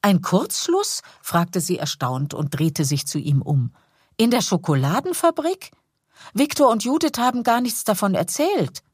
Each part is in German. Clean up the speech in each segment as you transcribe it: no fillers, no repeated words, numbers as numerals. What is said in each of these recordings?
»Ein Kurzschluss?« fragte sie erstaunt und drehte sich zu ihm um. »In der Schokoladenfabrik? Viktor und Judith haben gar nichts davon erzählt.«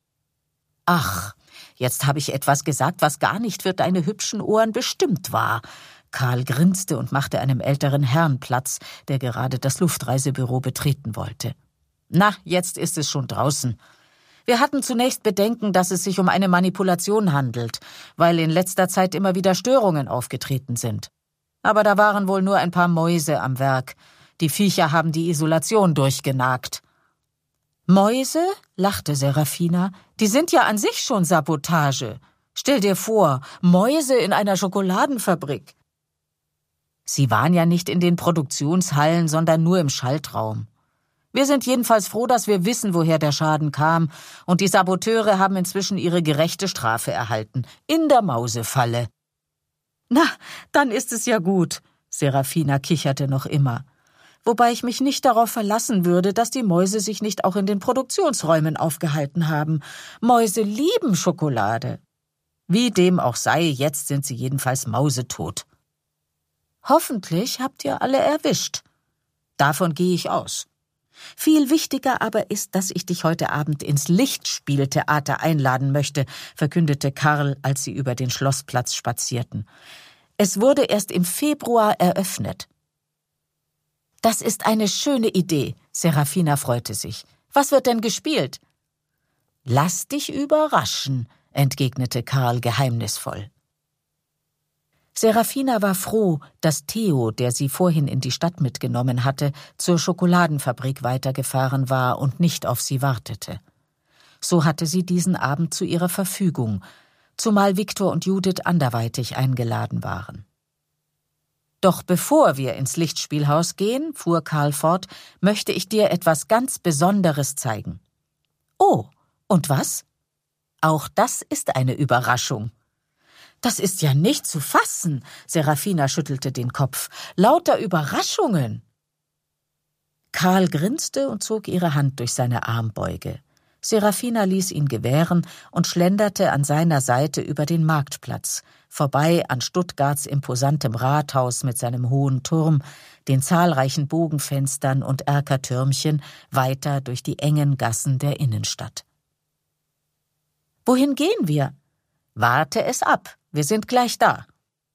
»Ach, jetzt habe ich etwas gesagt, was gar nicht für deine hübschen Ohren bestimmt war.« Karl grinste und machte einem älteren Herrn Platz, der gerade das Luftreisebüro betreten wollte. »Na, jetzt ist es schon draußen. Wir hatten zunächst Bedenken, dass es sich um eine Manipulation handelt, weil in letzter Zeit immer wieder Störungen aufgetreten sind. Aber da waren wohl nur ein paar Mäuse am Werk. Die Viecher haben die Isolation durchgenagt.« »Mäuse?« lachte Serafina. »Die sind ja an sich schon Sabotage. Stell dir vor, Mäuse in einer Schokoladenfabrik.« »Sie waren ja nicht in den Produktionshallen, sondern nur im Schaltraum. Wir sind jedenfalls froh, dass wir wissen, woher der Schaden kam, und die Saboteure haben inzwischen ihre gerechte Strafe erhalten, in der Mausefalle.« »Na, dann ist es ja gut«, Serafina kicherte noch immer. »Wobei ich mich nicht darauf verlassen würde, dass die Mäuse sich nicht auch in den Produktionsräumen aufgehalten haben. Mäuse lieben Schokolade.« »Wie dem auch sei, jetzt sind sie jedenfalls mausetot.« »Hoffentlich habt ihr alle erwischt.« »Davon gehe ich aus. Viel wichtiger aber ist, dass ich dich heute Abend ins Lichtspieltheater einladen möchte«, verkündete Karl, als sie über den Schlossplatz spazierten. »Es wurde erst im Februar eröffnet.« »Das ist eine schöne Idee«, Serafina freute sich. »Was wird denn gespielt?« »Lass dich überraschen«, entgegnete Karl geheimnisvoll. Serafina war froh, dass Theo, der sie vorhin in die Stadt mitgenommen hatte, zur Schokoladenfabrik weitergefahren war und nicht auf sie wartete. So hatte sie diesen Abend zu ihrer Verfügung, zumal Viktor und Judith anderweitig eingeladen waren. »Doch bevor wir ins Lichtspielhaus gehen«, fuhr Karl fort, »möchte ich dir etwas ganz Besonderes zeigen.« »Oh, und was?« »Auch das ist eine Überraschung.« »Das ist ja nicht zu fassen«, Serafina schüttelte den Kopf. »Lauter Überraschungen.« Karl grinste und zog ihre Hand durch seine Armbeuge. Serafina ließ ihn gewähren und schlenderte an seiner Seite über den Marktplatz, vorbei an Stuttgarts imposantem Rathaus mit seinem hohen Turm, den zahlreichen Bogenfenstern und Erkertürmchen, weiter durch die engen Gassen der Innenstadt. »Wohin gehen wir?« »Warte es ab, wir sind gleich da.«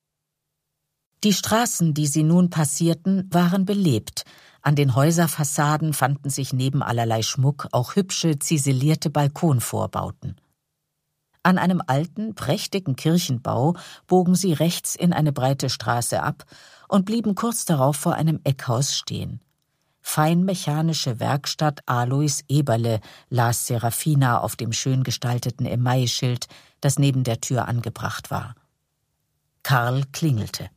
Die Straßen, die sie nun passierten, waren belebt. An den Häuserfassaden fanden sich neben allerlei Schmuck auch hübsche, ziselierte Balkonvorbauten. An einem alten, prächtigen Kirchenbau bogen sie rechts in eine breite Straße ab und blieben kurz darauf vor einem Eckhaus stehen. »Feinmechanische Werkstatt Alois Eberle«, las Serafina auf dem schön gestalteten Emailleschild, das neben der Tür angebracht war. Karl klingelte.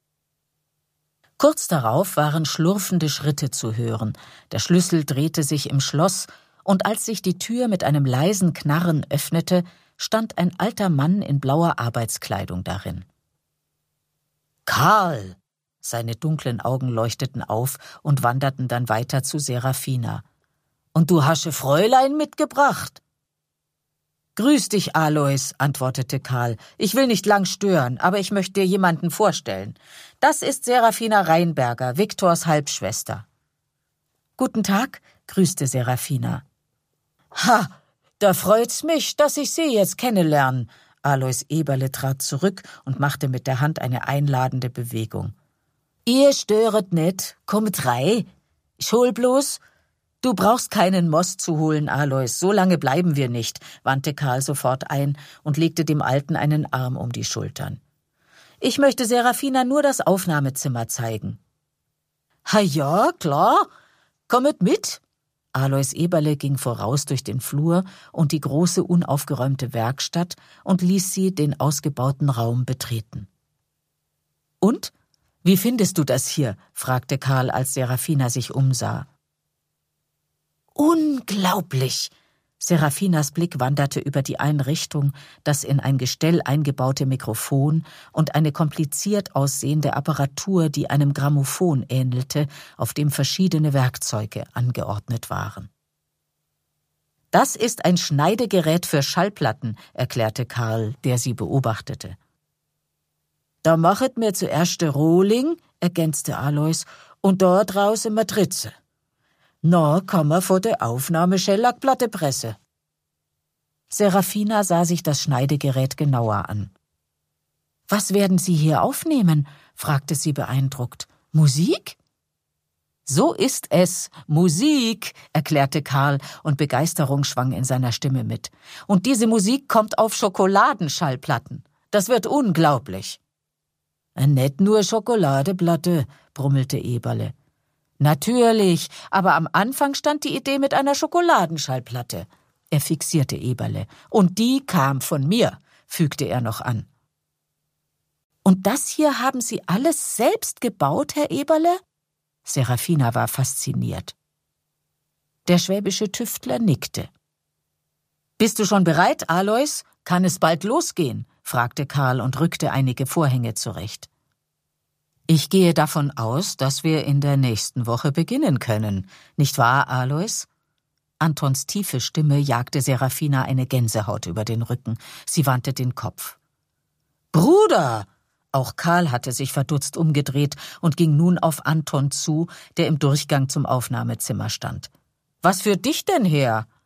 Kurz darauf waren schlurfende Schritte zu hören, der Schlüssel drehte sich im Schloss, und als sich die Tür mit einem leisen Knarren öffnete, stand ein alter Mann in blauer Arbeitskleidung darin. »Karl!« Seine dunklen Augen leuchteten auf und wanderten dann weiter zu Serafina. »Und du hasche Fräulein mitgebracht?« »Grüß dich, Alois«, antwortete Karl. »Ich will nicht lang stören, aber ich möchte dir jemanden vorstellen. Das ist Serafina Reinberger, Viktors Halbschwester.« »Guten Tag«, grüßte Serafina. »Ha, da freut's mich, dass ich Sie jetzt kennenlerne.« Alois Eberle trat zurück und machte mit der Hand eine einladende Bewegung. »Ihr störet nicht, kommt rein. Ich hol bloß.« »Du brauchst keinen Most zu holen, Alois, so lange bleiben wir nicht«, wandte Karl sofort ein und legte dem Alten einen Arm um die Schultern. »Ich möchte Serafina nur das Aufnahmezimmer zeigen.« »Ha ja, klar, kommet mit.« Alois Eberle ging voraus durch den Flur und die große, unaufgeräumte Werkstatt und ließ sie den ausgebauten Raum betreten. »Und? Wie findest du das hier?« fragte Karl, als Serafina sich umsah. »Unglaublich!« Serafinas Blick wanderte über die Einrichtung, das in ein Gestell eingebaute Mikrofon und eine kompliziert aussehende Apparatur, die einem Grammophon ähnelte, auf dem verschiedene Werkzeuge angeordnet waren. »Das ist ein Schneidegerät für Schallplatten«, erklärte Karl, der sie beobachtete. Da machet mir zuerst de Rohling, ergänzte Alois, und da draußen Matritze. Na, kann man vor der Aufnahme Schellackplatte presse. Serafina sah sich das Schneidegerät genauer an. »Was werden Sie hier aufnehmen?« fragte sie beeindruckt. »Musik?« »So ist es, Musik«, erklärte Karl, und Begeisterung schwang in seiner Stimme mit. »Und diese Musik kommt auf Schokoladenschallplatten. Das wird unglaublich.« »Nicht nur Schokoladeplatte«, brummelte Eberle. »Natürlich, aber am Anfang stand die Idee mit einer Schokoladenschallplatte«, er fixierte Eberle. »Und die kam von mir«, fügte er noch an. »Und das hier haben Sie alles selbst gebaut, Herr Eberle?« Serafina war fasziniert. Der schwäbische Tüftler nickte. »Bist du schon bereit, Alois? Kann es bald losgehen?« fragte Karl und rückte einige Vorhänge zurecht. »Ich gehe davon aus, dass wir in der nächsten Woche beginnen können. Nicht wahr, Alois?« Antons tiefe Stimme jagte Serafina eine Gänsehaut über den Rücken. Sie wandte den Kopf. »Bruder!« Auch Karl hatte sich verdutzt umgedreht und ging nun auf Anton zu, der im Durchgang zum Aufnahmezimmer stand. »Was führt dich denn her?